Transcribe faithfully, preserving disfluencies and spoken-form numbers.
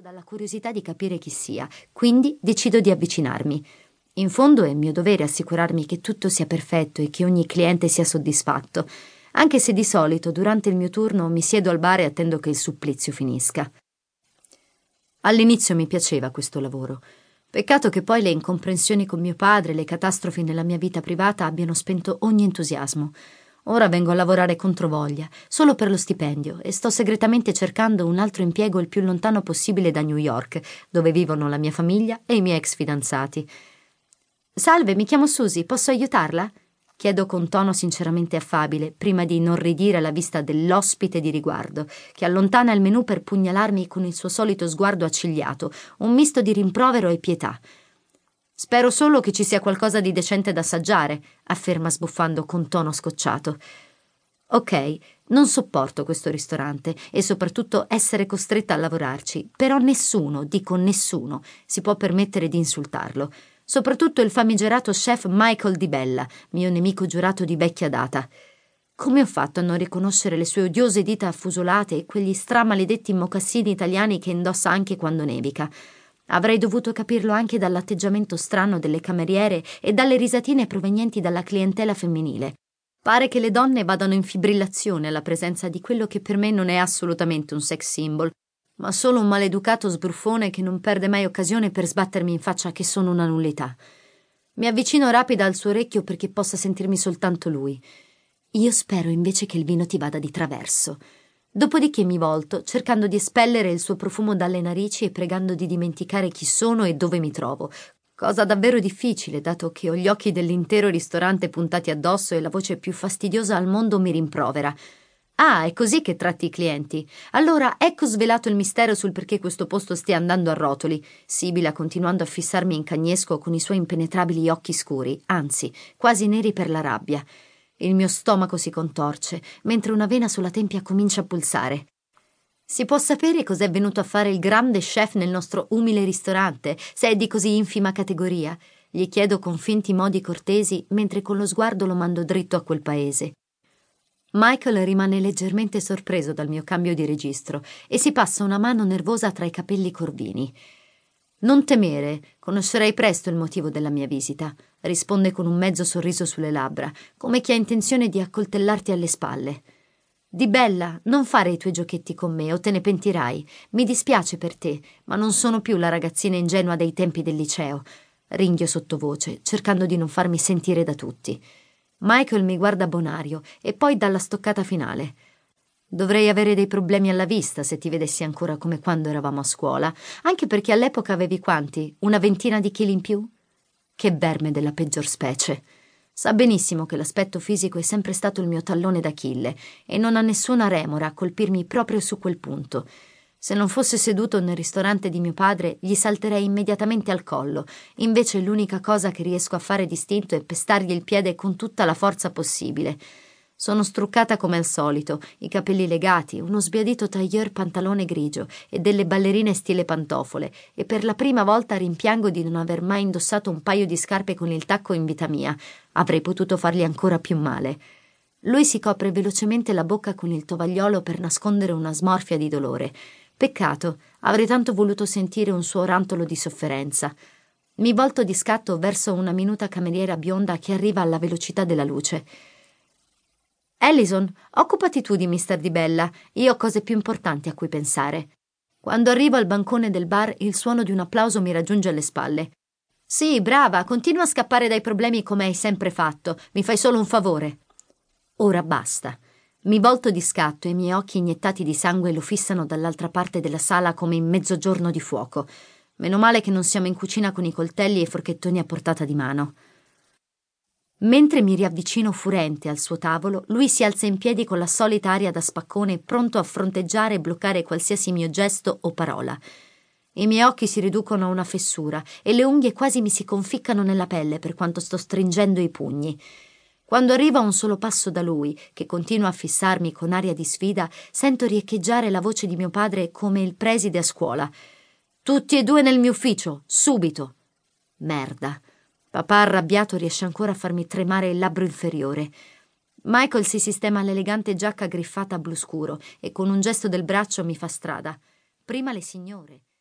dalla curiosità di capire chi sia, quindi decido di avvicinarmi. In fondo è mio dovere assicurarmi che tutto sia perfetto e che ogni cliente sia soddisfatto, anche se di solito durante il mio turno mi siedo al bar e attendo che il supplizio finisca. All'inizio mi piaceva questo lavoro. Peccato che poi le incomprensioni con mio padre e le catastrofi nella mia vita privata abbiano spento ogni entusiasmo. Ora vengo a lavorare controvoglia, solo per lo stipendio, e sto segretamente cercando un altro impiego il più lontano possibile da New York, dove vivono la mia famiglia e i miei ex fidanzati. «Salve, mi chiamo Susie, posso aiutarla?» Chiedo con tono sinceramente affabile, prima di inorridire alla vista dell'ospite di riguardo, che allontana il menù per pugnalarmi con il suo solito sguardo accigliato, un misto di rimprovero e pietà. «Spero solo che ci sia qualcosa di decente da assaggiare», afferma sbuffando con tono scocciato. «Ok, non sopporto questo ristorante e soprattutto essere costretta a lavorarci, però nessuno, dico nessuno, si può permettere di insultarlo. Soprattutto il famigerato chef Michael Di Bella, mio nemico giurato di vecchia data. Come ho fatto a non riconoscere le sue odiose dita affusolate e quegli stramaledetti mocassini italiani che indossa anche quando nevica? Avrei dovuto capirlo anche dall'atteggiamento strano delle cameriere e dalle risatine provenienti dalla clientela femminile. Pare che le donne vadano in fibrillazione alla presenza di quello che per me non è assolutamente un sex symbol, ma solo un maleducato sbruffone che non perde mai occasione per sbattermi in faccia che sono una nullità. Mi avvicino rapida al suo orecchio perché possa sentirmi soltanto lui. Io spero invece che il vino ti vada di traverso. Dopodiché mi volto, cercando di espellere il suo profumo dalle narici e pregando di dimenticare chi sono e dove mi trovo, cosa davvero difficile, dato che ho gli occhi dell'intero ristorante puntati addosso e la voce più fastidiosa al mondo mi rimprovera. «Ah, è così che tratti i clienti? Allora ecco svelato il mistero sul perché questo posto stia andando a rotoli», sibila continuando a fissarmi in cagnesco con i suoi impenetrabili occhi scuri, anzi, quasi neri per la rabbia. Il mio stomaco si contorce, mentre una vena sulla tempia comincia a pulsare. «Si può sapere cos'è venuto a fare il grande chef nel nostro umile ristorante, se è di così infima categoria?» Gli chiedo con finti modi cortesi, mentre con lo sguardo lo mando dritto a quel paese. Michael rimane leggermente sorpreso dal mio cambio di registro e si passa una mano nervosa tra i capelli corvini. «Non temere, conoscerei presto il motivo della mia visita», risponde con un mezzo sorriso sulle labbra, come chi ha intenzione di accoltellarti alle spalle. «Di Bella, non fare i tuoi giochetti con me o te ne pentirai. Mi dispiace per te, ma non sono più la ragazzina ingenua dei tempi del liceo», ringhio sottovoce, cercando di non farmi sentire da tutti. Michael mi guarda bonario e poi dà la stoccata finale. «Dovrei avere dei problemi alla vista se ti vedessi ancora come quando eravamo a scuola, anche perché all'epoca avevi quanti? Una ventina di chili in più? Che verme della peggior specie. Sa benissimo che l'aspetto fisico è sempre stato il mio tallone d'Achille e non ha nessuna remora a colpirmi proprio su quel punto. Se non fosse seduto nel ristorante di mio padre, gli salterei immediatamente al collo. Invece l'unica cosa che riesco a fare distinto è pestargli il piede con tutta la forza possibile. Sono struccata come al solito, i capelli legati, uno sbiadito tailleur pantalone grigio e delle ballerine stile pantofole, e per la prima volta rimpiango di non aver mai indossato un paio di scarpe con il tacco in vita mia. Avrei potuto fargli ancora più male. Lui si copre velocemente la bocca con il tovagliolo per nascondere una smorfia di dolore. Peccato, avrei tanto voluto sentire un suo rantolo di sofferenza. Mi volto di scatto verso una minuta cameriera bionda che arriva alla velocità della luce. «Allison, occupati tu di mister Di Bella, io ho cose più importanti a cui pensare». Quando arrivo al bancone del bar, il suono di un applauso mi raggiunge alle spalle. «Sì, brava, continua a scappare dai problemi come hai sempre fatto, mi fai solo un favore». Ora basta. Mi volto di scatto e i miei occhi iniettati di sangue lo fissano dall'altra parte della sala come in mezzogiorno di fuoco. Meno male che non siamo in cucina con i coltelli e i forchettoni a portata di mano. Mentre mi riavvicino furente al suo tavolo, lui si alza in piedi con la solita aria da spaccone, pronto a fronteggiare e bloccare qualsiasi mio gesto o parola. I miei occhi si riducono a una fessura e le unghie quasi mi si conficcano nella pelle per quanto sto stringendo i pugni. Quando arrivo a un solo passo da lui, che continua a fissarmi con aria di sfida, sento riecheggiare la voce di mio padre come il preside a scuola. «Tutti e due nel mio ufficio, subito!» Merda. Papà arrabbiato riesce ancora a farmi tremare il labbro inferiore. Michael si sistema l'elegante giacca griffata blu scuro e con un gesto del braccio mi fa strada. Prima le signore.